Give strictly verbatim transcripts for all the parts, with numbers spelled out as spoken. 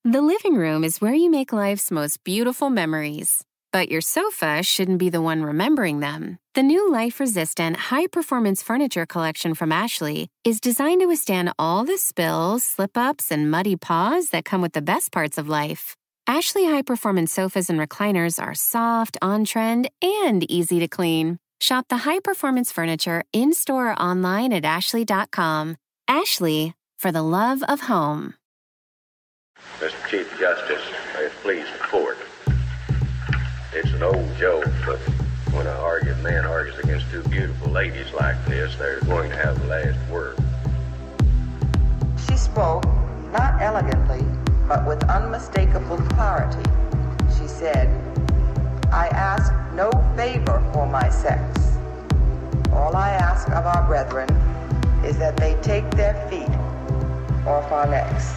The living room is where you make life's most beautiful memories. But your sofa shouldn't be the one remembering them. The new life-resistant, high-performance furniture collection from Ashley is designed to withstand all the spills, slip-ups, and muddy paws that come with the best parts of life. Ashley high-performance sofas and recliners are soft, on-trend, and easy to clean. Shop the high-performance furniture in-store or online at ashley dot com. Ashley, for the love of home. Mister Chief Justice, may it please the court. It's an old joke, but when an argued man argues against two beautiful ladies like this, they're going to have the last word. She spoke, not elegantly, but with unmistakable clarity. She said, I ask no favor for my sex. All I ask of our brethren is that they take their feet off our necks.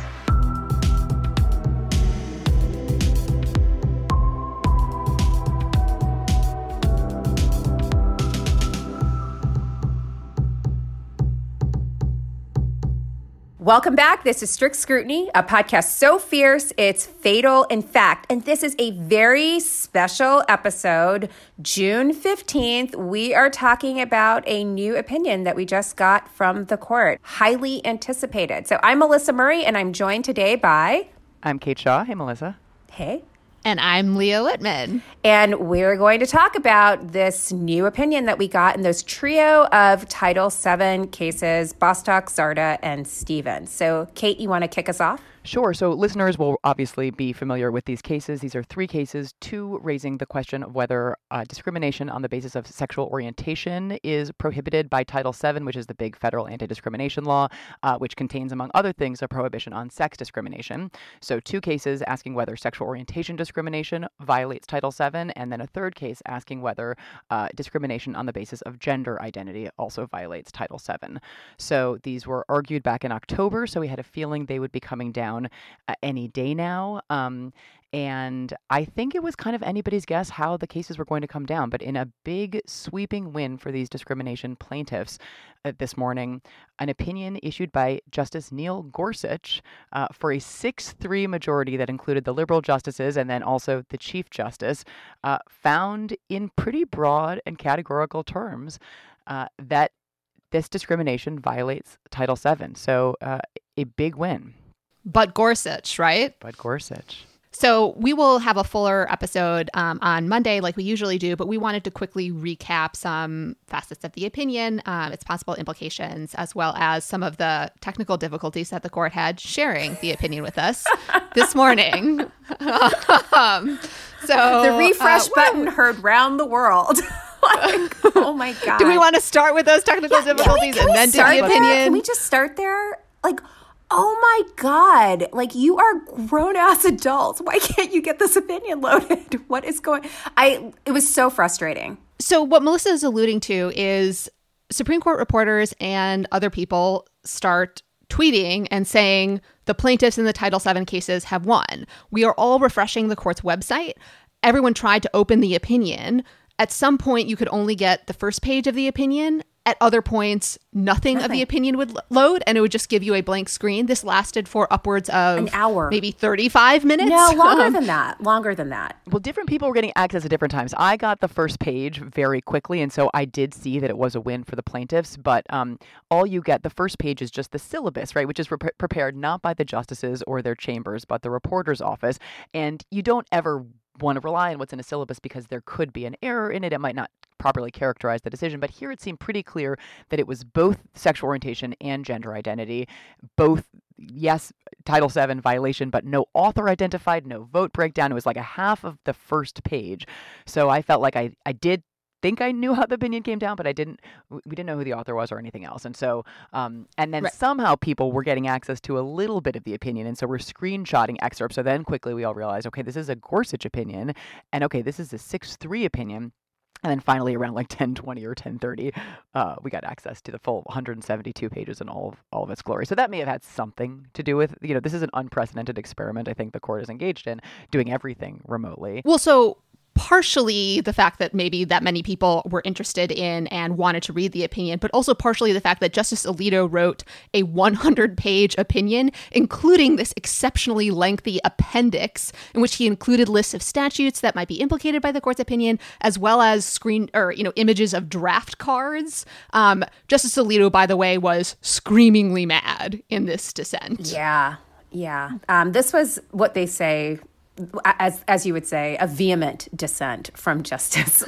Welcome back. This is Strict Scrutiny, a podcast so fierce it's fatal in fact. And this is a very special episode. June fifteenth, we are talking about a new opinion that we just got from the court. Highly anticipated. So I'm Melissa Murray, and I'm joined today by... I'm Kate Shaw. Hey, Melissa. Hey. And I'm Leah Whitman. And we're going to talk about this new opinion that we got in those trio of Title seven cases, Bostock, Zarda, and Stevens. So, Kate, you want to kick us off? Sure. So listeners will obviously be familiar with these cases. These are three cases, two raising the question of whether uh, discrimination on the basis of sexual orientation is prohibited by Title seven, which is the big federal anti-discrimination law, uh, which contains, among other things, a prohibition on sex discrimination. So two cases asking whether sexual orientation discrimination violates Title seven, and then a third case asking whether uh, discrimination on the basis of gender identity also violates Title seven. So these were argued back in October, so we had a feeling they would be coming down Uh, any day now. Um, and I think it was kind of anybody's guess how the cases were going to come down. But in a big sweeping win for these discrimination plaintiffs uh, this morning, an opinion issued by Justice Neil Gorsuch uh, for a six three majority that included the liberal justices and then also the Chief Justice, uh, found in pretty broad and categorical terms uh, that this discrimination violates Title seven. So uh, a big win. But Gorsuch, right? But Gorsuch. So we will have a fuller episode um, on Monday like we usually do, but we wanted to quickly recap some facets of the opinion, um, its possible implications, as well as some of the technical difficulties that the court had sharing the opinion with us this morning. um, so The refresh uh, button heard round the world. Like, oh my God. Do we want to start with those technical Yeah, difficulties can we, can and then do start the there? opinion? Can we just start there? Like, oh my God, like you are grown-ass adults. Why can't you get this opinion loaded? What is going I it was so frustrating. So what Melissa is alluding to is Supreme Court reporters and other people start tweeting and saying the plaintiffs in the Title seven cases have won. We are all refreshing the court's website. Everyone tried to open the opinion. At some point, you could only get the first page of the opinion. At other points, nothing, nothing of the opinion would load, and it would just give you a blank screen. This lasted for upwards of an hour, maybe thirty-five minutes. No, longer um, than that. Longer than that. Well, different people were getting access at different times. I got the first page very quickly, and so I did see that it was a win for the plaintiffs. But um, all you get, the first page is just the syllabus, right, which is re- prepared not by the justices or their chambers, but the reporter's office. And you don't ever want to rely on what's in a syllabus because there could be an error in it. It might not properly characterize the decision, but here it seemed pretty clear that it was both sexual orientation and gender identity, both, yes, Title seven violation, but no author identified, no vote breakdown. It was like a half of the first page. So I felt like I, I did think I knew how the opinion came down, but I didn't, we didn't know who the author was or anything else. And so, um, and then right. somehow people were getting access to a little bit of the opinion. And so we're screenshotting excerpts. So then quickly we all realized, okay, this is a Gorsuch opinion. And okay, this is a six three opinion. And then finally around like ten twenty or ten thirty, uh, we got access to the full one hundred seventy-two pages in all of, all of its glory. So that may have had something to do with, you know, this is an unprecedented experiment I think the court is engaged in, doing everything remotely. Well, so partially the fact that maybe that many people were interested in and wanted to read the opinion, but also partially the fact that Justice Alito wrote a one hundred page opinion, including this exceptionally lengthy appendix in which he included lists of statutes that might be implicated by the court's opinion, as well as screen or, you know, images of draft cards. Um, Justice Alito, by the way, was screamingly mad in this dissent. Yeah, yeah. Um, this was what they say, as as you would say, a vehement dissent from Justice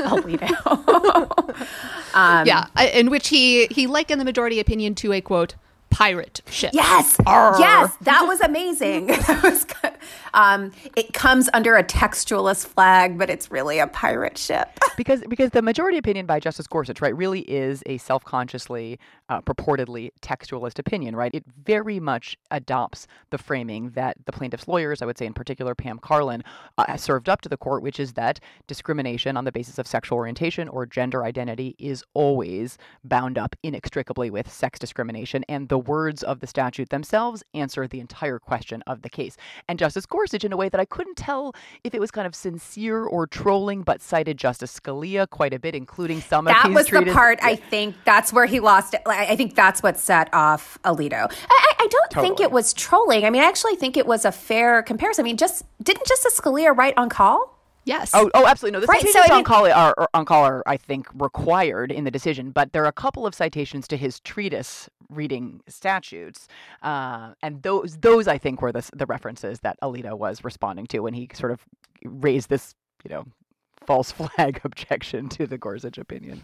Alito. um, yeah, in which he he likened the majority opinion to a, quote, pirate ship. Yes, Arr. yes, that was amazing. That was good. Um, it comes under a textualist flag, but it's really a pirate ship. because because the majority opinion by Justice Gorsuch, right, really is a self-consciously, uh, purportedly textualist opinion, right? It very much adopts the framing that the plaintiff's lawyers, I would say in particular Pam Karlan, uh, served up to the court, which is that discrimination on the basis of sexual orientation or gender identity is always bound up inextricably with sex discrimination, and the words of the statute themselves answer the entire question of the case. And Justice Gorsuch, in a way that I couldn't tell if it was kind of sincere or trolling, but cited Justice Scalia quite a bit, including some that of his was treatise. the part, I think, that's where he lost it. I think that's what set off Alito. I, I don't Totally. think it was trolling. I mean, I actually think it was a fair comparison. I mean, just didn't Justice Scalia write on call? Yes. Oh, oh, absolutely. No, the Right, citations so I on mean- call are, are, on call are, I think, required in the decision, but there are a couple of citations to his treatise reading statutes, uh, and those, those I think, were the the references that Alito was responding to when he sort of raised this, you know, false flag objection to the Gorsuch opinion.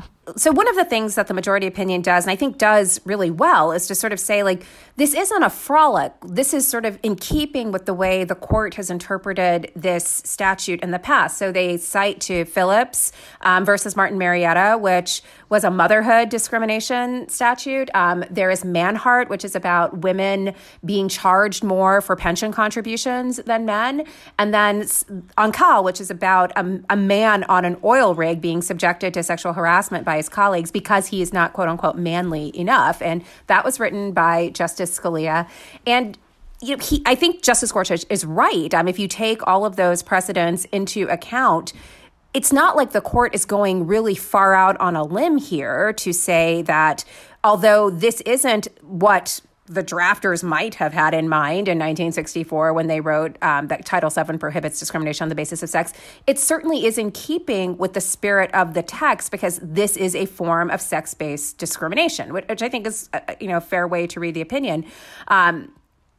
So one of the things that the majority opinion does, and I think does really well, is to sort of say, like, this isn't a frolic. This is sort of in keeping with the way the court has interpreted this statute in the past. So they cite to Phillips um, versus Martin Marietta, which was a motherhood discrimination statute. Um, there is Manhart, which is about women being charged more for pension contributions than men. And then Ankal, which is about a, a man on an oil rig being subjected to sexual harassment by his colleagues because he is not, quote unquote, manly enough. And that was written by Justice Scalia. And you know, he, I think Justice Gorsuch is right. Um, if you take all of those precedents into account, it's not like the court is going really far out on a limb here to say that although this isn't what the drafters might have had in mind in nineteen sixty-four when they wrote um, that Title seven prohibits discrimination on the basis of sex, it certainly is in keeping with the spirit of the text because this is a form of sex-based discrimination, which I think is a, you know, a fair way to read the opinion. Um,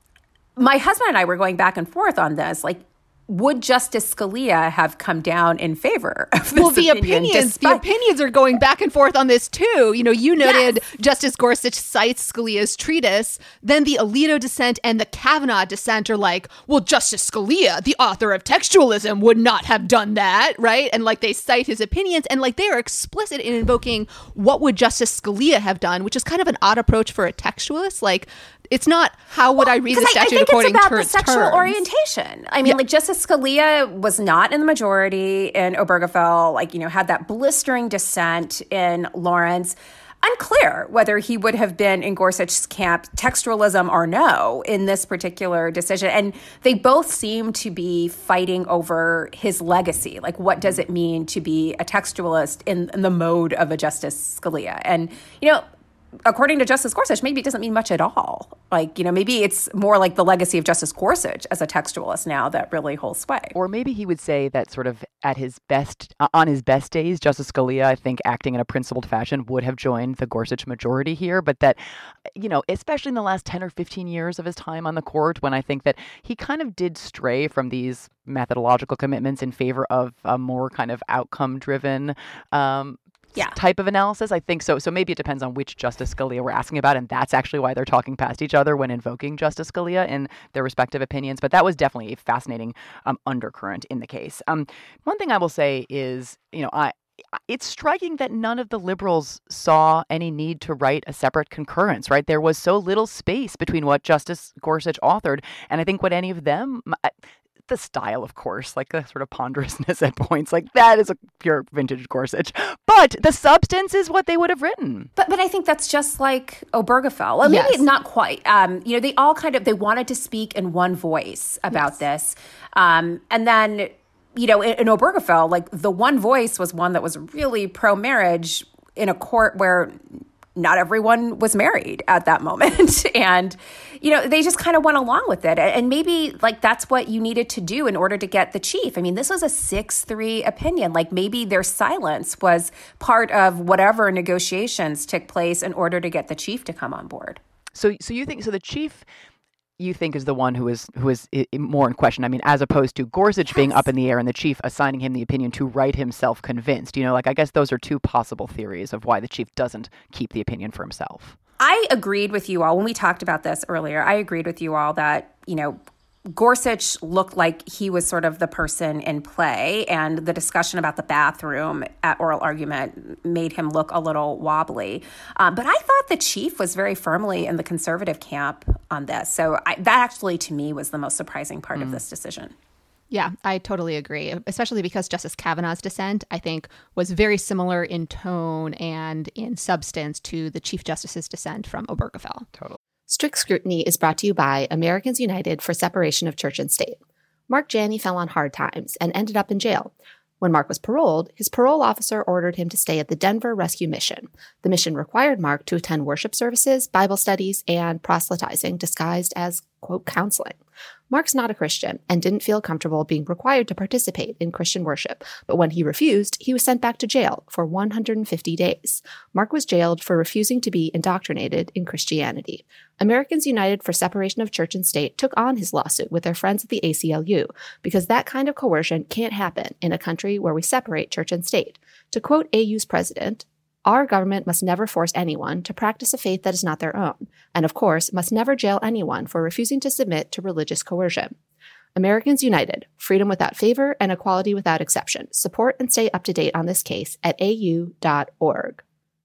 my husband and I were going back and forth on this, like, would Justice Scalia have come down in favor of this well, the opinion? opinions, despite- the opinions are going back and forth on this too. You know, you noted Yes. Justice Gorsuch cites Scalia's treatise. Then the Alito dissent and the Kavanaugh dissent are like, well, Justice Scalia, the author of textualism, would not have done that, right? And like they cite his opinions, and like they are explicit in invoking what would Justice Scalia have done, which is kind of an odd approach for a textualist. Like, it's not how would I read the Because I, I statute think according it's about to the its sexual terms. orientation. I mean, Yeah. like Justice Scalia was not in the majority in Obergefell, like, you know, had that blistering dissent in Lawrence. Unclear whether he would have been in Gorsuch's camp, textualism or no, in this particular decision. And they both seem to be fighting over his legacy. Like, what does it mean to be a textualist in, in the mode of a Justice Scalia? And, you know, according to Justice Gorsuch, maybe it doesn't mean much at all. Like, you know, maybe it's more like the legacy of Justice Gorsuch as a textualist now that really holds sway. Or maybe he would say that sort of at his best, uh, on his best days, Justice Scalia, I think, acting in a principled fashion, would have joined the Gorsuch majority here. But that, you know, especially in the last ten or fifteen years of his time on the court, when I think that he kind of did stray from these methodological commitments in favor of a more kind of outcome-driven um Yeah. type of analysis, I think so. So maybe it depends on which Justice Scalia we're asking about, and that's actually why they're talking past each other when invoking Justice Scalia in their respective opinions. But that was definitely a fascinating um, undercurrent in the case. Um, one thing I will say is, you know, I. It's striking that none of the liberals saw any need to write a separate concurrence, right? There was so little space between what Justice Gorsuch authored and I think what any of them, the style, of course, like the sort of ponderousness at points, like that is a pure vintage Gorsuch. But the substance is what they would have written. But but I think that's just like Obergefell. Well, maybe Yes. not quite. Um, you know, they all kind of, they wanted to speak in one voice about Yes. this. Um, and then you know, in, in Obergefell, like the one voice was one that was really pro-marriage in a court where not everyone was married at that moment. And, you know, they just kind of went along with it. And maybe like that's what you needed to do in order to get the chief. I mean, this was a six three opinion. Like maybe their silence was part of whatever negotiations took place in order to get the chief to come on board. So, so you think, so the chief, you think is the one who is who is more in question. I mean, as opposed to Gorsuch yes. being up in the air and the chief assigning him the opinion to write himself convinced. You know, like I guess those are two possible theories of why the chief doesn't keep the opinion for himself. I agreed with you all when we talked about this earlier. I agreed with you all that, you know, Gorsuch looked like he was sort of the person in play, and the discussion about the bathroom at oral argument made him look a little wobbly. Um, but I thought the chief was very firmly in the conservative camp on this. So I, that actually, to me, was the most surprising part mm. of this decision. Yeah, I totally agree, especially because Justice Kavanaugh's dissent, I think, was very similar in tone and in substance to the Chief Justice's dissent from Obergefell. Totally. Strict Scrutiny is brought to you by Americans United for Separation of Church and State. Mark Janney fell on hard times and ended up in jail. When Mark was paroled, his parole officer ordered him to stay at the Denver Rescue Mission. The mission required Mark to attend worship services, Bible studies, and proselytizing disguised as, quote, counseling. Mark's not a Christian and didn't feel comfortable being required to participate in Christian worship, but when he refused, he was sent back to jail for one hundred fifty days. Mark was jailed for refusing to be indoctrinated in Christianity. Americans United for Separation of Church and State took on his lawsuit with their friends at the A C L U because that kind of coercion can't happen in a country where we separate church and state. To quote A U's president, "Our government must never force anyone to practice a faith that is not their own, and of course must never jail anyone for refusing to submit to religious coercion." Americans United, freedom without favor and equality without exception. Support and stay up to date on this case at A U dot org.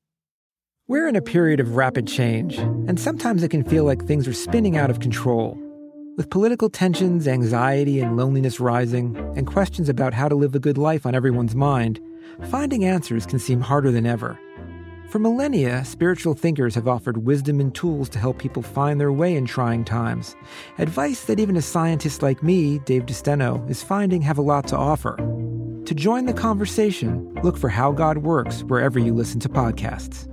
We're in a period of rapid change, and sometimes it can feel like things are spinning out of control. With political tensions, anxiety, and loneliness rising, and questions about how to live a good life on everyone's mind, finding answers can seem harder than ever. For millennia, spiritual thinkers have offered wisdom and tools to help people find their way in trying times. Advice that even a scientist like me, Dave DeSteno, is finding have a lot to offer. To join the conversation, look for How God Works wherever you listen to podcasts.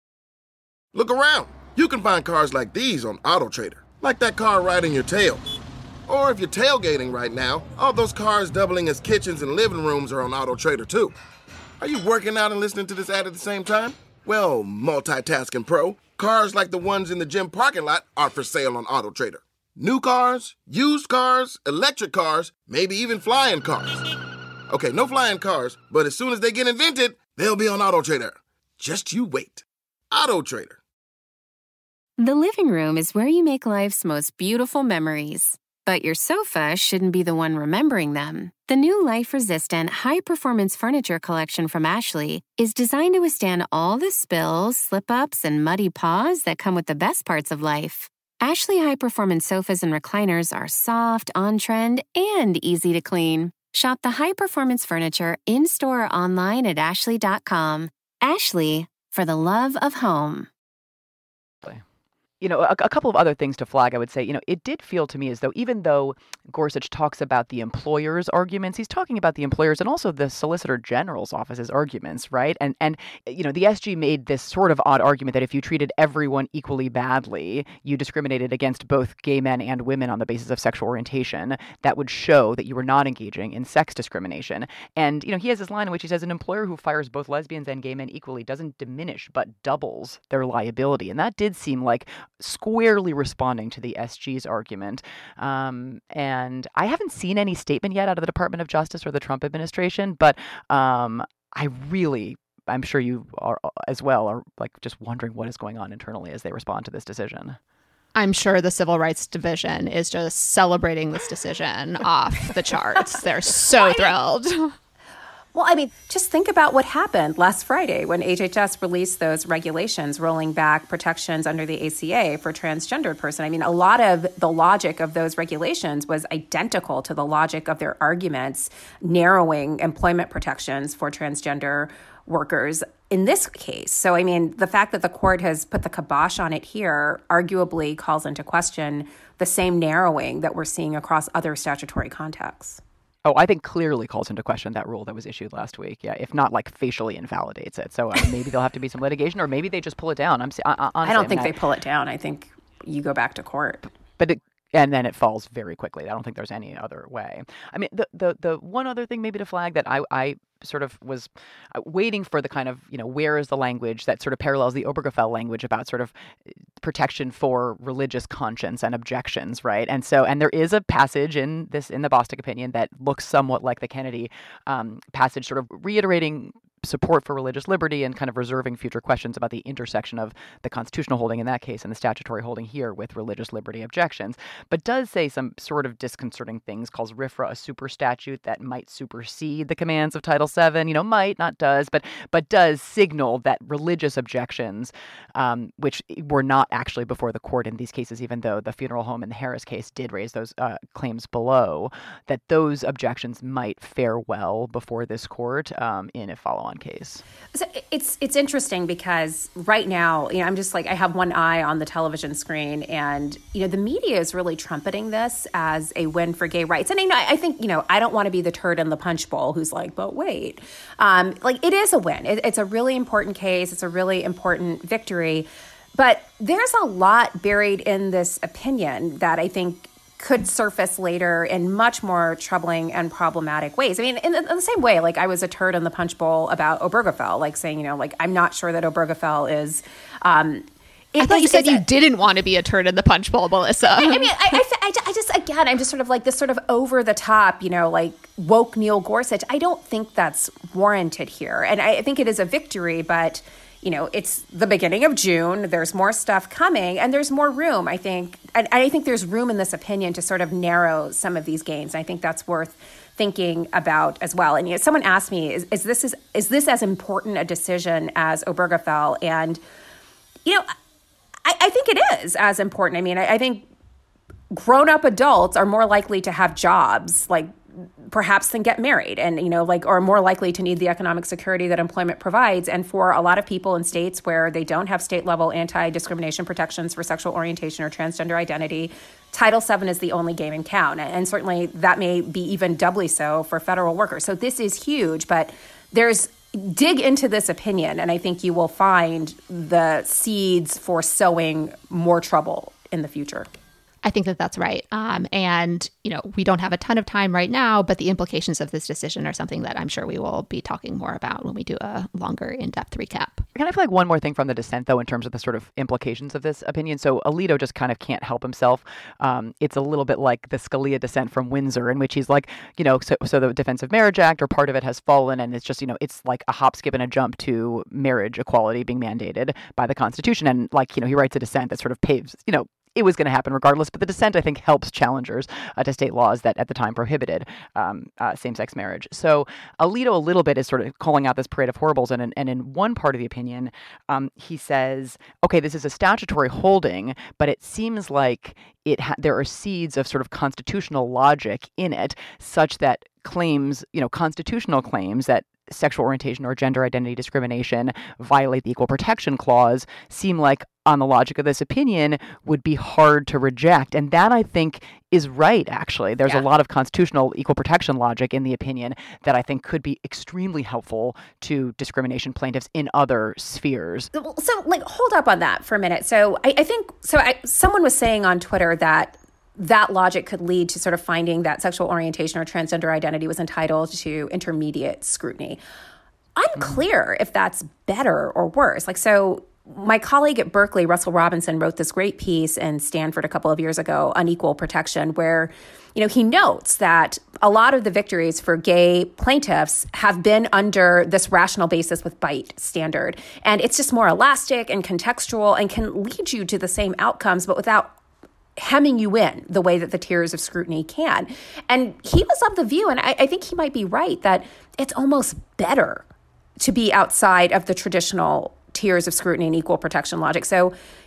Look around. You can find cars like these on AutoTrader, like that car riding your tail. Or if you're tailgating right now, all those cars doubling as kitchens and living rooms are on AutoTrader too. Are you working out and listening to this ad at the same time? Well, multitasking pro, cars like the ones in the gym parking lot are for sale on AutoTrader. New cars, used cars, electric cars, maybe even flying cars. Okay, no flying cars, but as soon as they get invented, they'll be on AutoTrader. Just you wait. AutoTrader. The living room is where you make life's most beautiful memories. But your sofa shouldn't be the one remembering them. The new life-resistant, high-performance furniture collection from Ashley is designed to withstand all the spills, slip-ups, and muddy paws that come with the best parts of life. Ashley high-performance sofas and recliners are soft, on-trend, and easy to clean. Shop the high-performance furniture in-store or online at ashley dot com. Ashley, for the love of home. You know, a, a couple of other things to flag, I would say, you know, it did feel to me as though even though Gorsuch talks about the employer's arguments, he's talking about the employers and also the Solicitor General's office's arguments, right? And, and you know, the S G made this sort of odd argument that if you treated everyone equally badly, you discriminated against both gay men and women on the basis of sexual orientation, that would show that you were not engaging in sex discrimination. And, you know, he has this line in which he says, an employer who fires both lesbians and gay men equally doesn't diminish but doubles their liability. And that did seem like squarely responding to the S G's argument. Um, and I haven't seen any statement yet out of the Department of Justice or the Trump administration, but um, I really, I'm sure you are as well, are like just wondering what is going on internally as they respond to this decision. I'm sure the Civil Rights Division is just celebrating this decision off the charts. They're so thrilled. Well, I mean, just think about what happened last Friday when H H S released those regulations rolling back protections under the A C A for transgendered person. I mean, a lot of the logic of those regulations was identical to the logic of their arguments narrowing employment protections for transgender workers in this case. So, I mean, the fact that the court has put the kibosh on it here arguably calls into question the same narrowing that we're seeing across other statutory contexts. Oh, I think clearly calls into question that rule that was issued last week. Yeah, if not like facially invalidates it. So uh, maybe there'll have to be some litigation, or maybe they just pull it down. I'm uh, honestly, I don't think I mean, they pull it down. I think you go back to court. But it, and then it falls very quickly. I don't think there's any other way. I mean, the the the one other thing maybe to flag that I I sort of was waiting for the kind of, you know, where is the language that sort of parallels the Obergefell language about sort of protection for religious conscience and objections, right? And so, and there is a passage in this, in the Bostock opinion that looks somewhat like the Kennedy um, passage, sort of reiterating support for religious liberty and kind of reserving future questions about the intersection of the constitutional holding in that case and the statutory holding here with religious liberty objections, but does say some sort of disconcerting things, calls RFRA a super statute that might supersede the commands of Title seven, you know, might, not does, but but does signal that religious objections, um, which were not actually before the court in these cases, even though the funeral home in the Harris case did raise those uh, claims below, that those objections might fare well before this court um, in a follow-on case. So it's it's interesting because right now, you know, I'm just like, I have one eye on the television screen, and, you know, the media is really trumpeting this as a win for gay rights. And I know, I think, you know, I don't want to be the turd in the punch bowl who's like, but wait, um, like it is a win. It, it's a really important case. It's a really important victory. But there's a lot buried in this opinion that I think could surface later in much more troubling and problematic ways. I mean, in the, in the same way, like I was a turd in the punch bowl about Obergefell, like saying, you know, like I'm not sure that Obergefell is. Um, I thought you said you didn't want to be a turd in the punch bowl, Melissa. I, I mean, I, I, I, I just, again, I'm just sort of like this sort of over the top, you know, like woke Neil Gorsuch. I don't think that's warranted here. And I, I think it is a victory, but you know, it's the beginning of June. There's more stuff coming, and there's more room, I think. And I think there's room in this opinion to sort of narrow some of these gains. And I think that's worth thinking about as well. And you know, someone asked me, is, is this is, is this as important a decision as Obergefell? And, you know, I, I think it is as important. I mean, I, I think grown-up adults are more likely to have jobs, like perhaps than get married, and, you know, like, or more likely to need the economic security that employment provides. And for a lot of people in states where they don't have state level anti-discrimination protections for sexual orientation or transgender identity, Title seven is the only game in town. And certainly that may be even doubly so for federal workers. So this is huge, but there's dig into this opinion, and I think you will find the seeds for sowing more trouble in the future. I think that that's right. Um, and, you know, we don't have a ton of time right now, but the implications of this decision are something that I'm sure we will be talking more about when we do a longer in-depth recap. Kind of like one more thing from the dissent, though, in terms of the sort of implications of this opinion. So Alito just kind of can't help himself. Um, it's a little bit like the Scalia dissent from Windsor, in which he's like, you know, so, so the Defense of Marriage Act or part of it has fallen, and it's just, you know, it's like a hop, skip, and a jump to marriage equality being mandated by the Constitution. And like, you know, he writes a dissent that sort of paves, you know, it was going to happen regardless, but the dissent, I think, helps challengers uh, to state laws that at the time prohibited um, uh, same-sex marriage. So Alito a little bit is sort of calling out this parade of horribles, and in, and in one part of the opinion, um, he says, okay, this is a statutory holding, but it seems like it ha- there are seeds of sort of constitutional logic in it, such that claims, you know, constitutional claims that sexual orientation or gender identity discrimination violate the Equal Protection Clause seem like, on the logic of this opinion, would be hard to reject. And that, I think, is right, actually. There's yeah. a lot of constitutional equal protection logic in the opinion that I think could be extremely helpful to discrimination plaintiffs in other spheres. So, like, hold up on that for a minute. So I, I think, so I, someone was saying on Twitter that that logic could lead to sort of finding that sexual orientation or transgender identity was entitled to intermediate scrutiny. Unclear mm. if that's better or worse. Like, so my colleague at Berkeley, Russell Robinson, wrote this great piece in Stanford a couple of years ago on equal protection, where, you know, he notes that a lot of the victories for gay plaintiffs have been under this rational basis with bite standard. And it's just more elastic and contextual and can lead you to the same outcomes, but without hemming you in the way that the tiers of scrutiny can. And he was of the view, and I, I think he might be right, that it's almost better to be outside of the traditional tiers of scrutiny and equal protection logic. So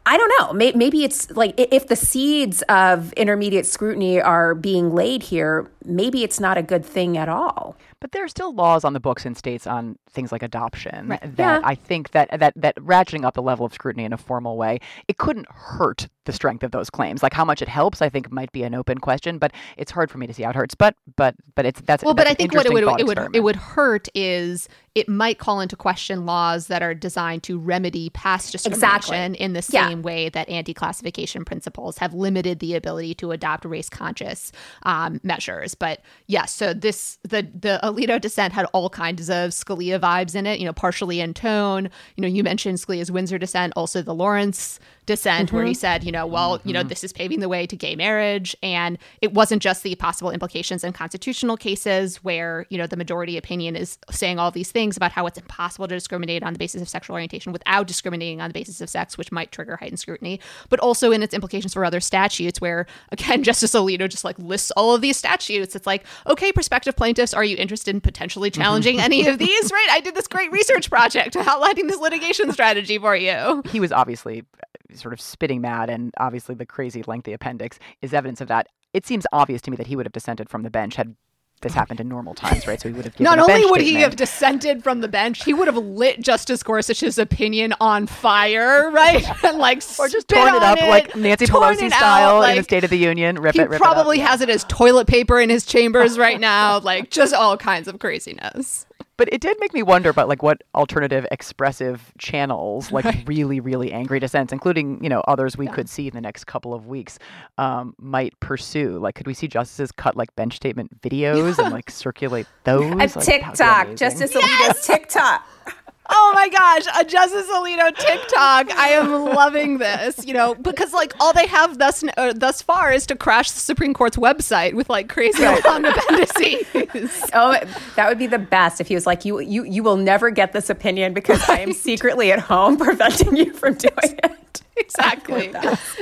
I don't know. Maybe it's like if the seeds of intermediate scrutiny are being laid here, maybe it's not a good thing at all. But there are still laws on the books in states on things like adoption right. that yeah. I think that, that that ratcheting up the level of scrutiny in a formal way, it couldn't hurt the strength of those claims. Like how much it helps, I think might be an open question, but it's hard for me to see how it hurts. But but but it's that's well. That's but I think what it would it would experiment. it would hurt is it might call into question laws that are designed to remedy past discrimination exactly. in the same yeah. way that anti-classification principles have limited the ability to adopt race-conscious um, measures. But yes, so this the the Alito dissent had all kinds of Scalia vibes in it, you know, partially in tone. You know, you mentioned Scalia's Windsor dissent, also the Lawrence dissent, mm-hmm. where he said, you know, well, mm-hmm. you know, this is paving the way to gay marriage. And it wasn't just the possible implications in constitutional cases where, you know, the majority opinion is saying all these things about how it's impossible to discriminate on the basis of sexual orientation without discriminating on the basis of sex, which might trigger heightened scrutiny, but also in its implications for other statutes where, again, Justice Alito just like lists all of these statutes. It's like, okay, prospective plaintiffs, are you interested in potentially challenging any of these? Right? I did this great research project outlining this litigation strategy for you. He was obviously sort of spitting mad, and obviously the crazy lengthy appendix is evidence of that. It seems obvious to me that he would have dissented from the bench had this happened in normal times, right? So he would have given Not a only bench would statement. he have dissented from the bench, he would have lit Justice Gorsuch's opinion on fire, right? And like or just torn it up it, like Nancy Pelosi style out, like, in the State of the Union. Rip he it, rip probably it up. has it as toilet paper in his chambers right now, like just all kinds of craziness. But it did make me wonder about like what alternative expressive channels, like right. really, really angry dissents, including, you know, others we yeah. could see in the next couple of weeks, um, might pursue. Like, could we see justices cut like bench statement videos and like circulate those? And like, TikTok, Justice Alito's yes! TikTok. Oh my gosh, a Justice Alito TikTok. I am loving this, you know, because like all they have thus uh, thus far is to crash the Supreme Court's website with like crazy long appendices. Oh, that would be the best if he was like, you you you will never get this opinion because I am secretly at home preventing you from doing it. Exactly.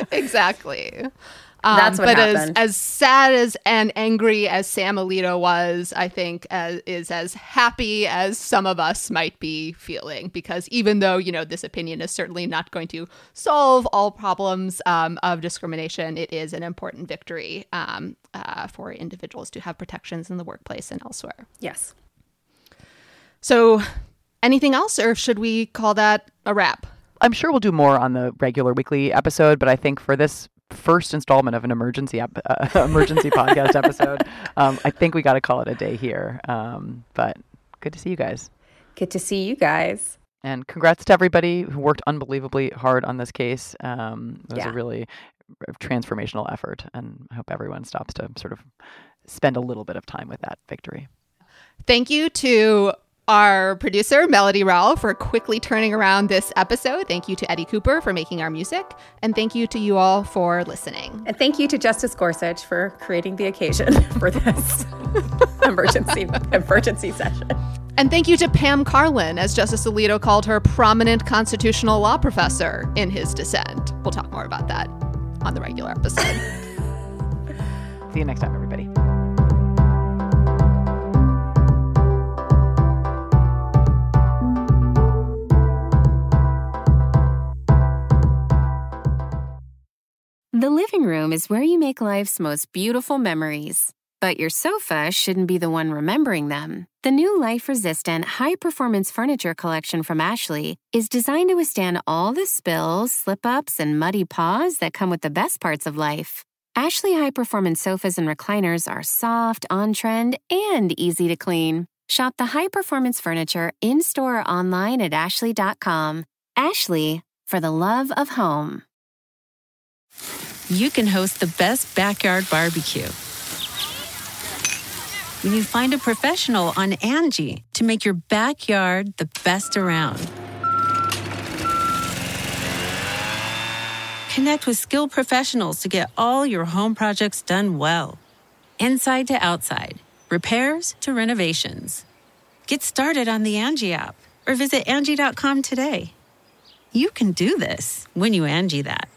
Exactly. Um, That's what but happened. As, as sad as and angry as Sam Alito was, I think as, is as happy as some of us might be feeling. Because even though, you know, this opinion is certainly not going to solve all problems um, of discrimination, it is an important victory um, uh, for individuals to have protections in the workplace and elsewhere. Yes. So anything else, or should we call that a wrap? I'm sure we'll do more on the regular weekly episode, but I think for this first installment of an emergency ep- uh, emergency podcast episode, um, I think we got to call it a day here. Um, but good to see you guys. Good to see you guys. And congrats to everybody who worked unbelievably hard on this case. Um, it was yeah. a really transformational effort, and I hope everyone stops to sort of spend a little bit of time with that victory. Thank you to our producer, Melody Rowell, for quickly turning around this episode. Thank you to Eddie Cooper for making our music. And thank you to you all for listening. And thank you to Justice Gorsuch for creating the occasion for this emergency emergency session. And thank you to Pam Carlin, as Justice Alito called her, prominent constitutional law professor in his dissent. We'll talk more about that on the regular episode. See you next time, everybody. The living room is where you make life's most beautiful memories. But your sofa shouldn't be the one remembering them. The new life-resistant, high-performance furniture collection from Ashley is designed to withstand all the spills, slip-ups, and muddy paws that come with the best parts of life. Ashley high-performance sofas and recliners are soft, on-trend, and easy to clean. Shop the high-performance furniture in-store or online at ashley dot com. Ashley, for the love of home. You can host the best backyard barbecue when you find a professional on Angie to make your backyard the best around. Connect with skilled professionals to get all your home projects done well. Inside to outside, repairs to renovations. Get started on the Angie app or visit Angie dot com today. You can do this when you Angie that.